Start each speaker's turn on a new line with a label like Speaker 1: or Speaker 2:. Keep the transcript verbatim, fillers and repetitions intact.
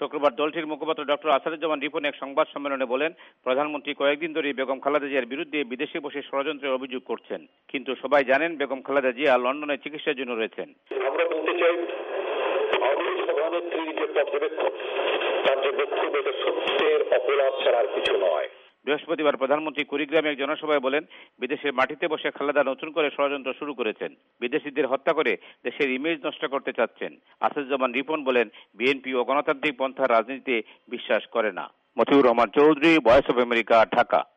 Speaker 1: শুক্রবার দলটির মুখপাত্র ডক্টর আসাদুজ্জামান রিপন এক সংবাদ সম্মেলনে বলেন, প্রধানমন্ত্রী কয়েকদিন ধরে বেগম খালেদা জিয়ার বিরুদ্ধে বিদেশে বসে ষড়যন্ত্রের অভিযোগ করছেন, কিন্তু সবাই জানেন বেগম খালেদা জিয়া লন্ডনে চিকিৎসার জন্য রয়েছেন।
Speaker 2: আমরা বলতে চাই, আওয়ামী সভানেত্রীর যে পর্যবেক্ষণ, তার যে বক্তব্য, এটা সত্যের অপলাপ ছাড়া আর কিছু নয়।
Speaker 1: বৃহস্পতিবার প্রধানমন্ত্রী কুড়িগ্রামে এক জনসভায় বলেন, বিদেশের মাটিতে বসে খালেদা নতুন করে ষড়যন্ত্র শুরু করেছেন, বিদেশিদের হত্যা করে দেশের ইমেজ নষ্ট করতে চাচ্ছেন। আসাদুজ্জামান রিপন বলেন, বিএনপি ও গণতান্ত্রিক পন্থার রাজনীতিতে বিশ্বাস করে না। Motiur Rahman Chowdhury, Voice of America, Dhaka.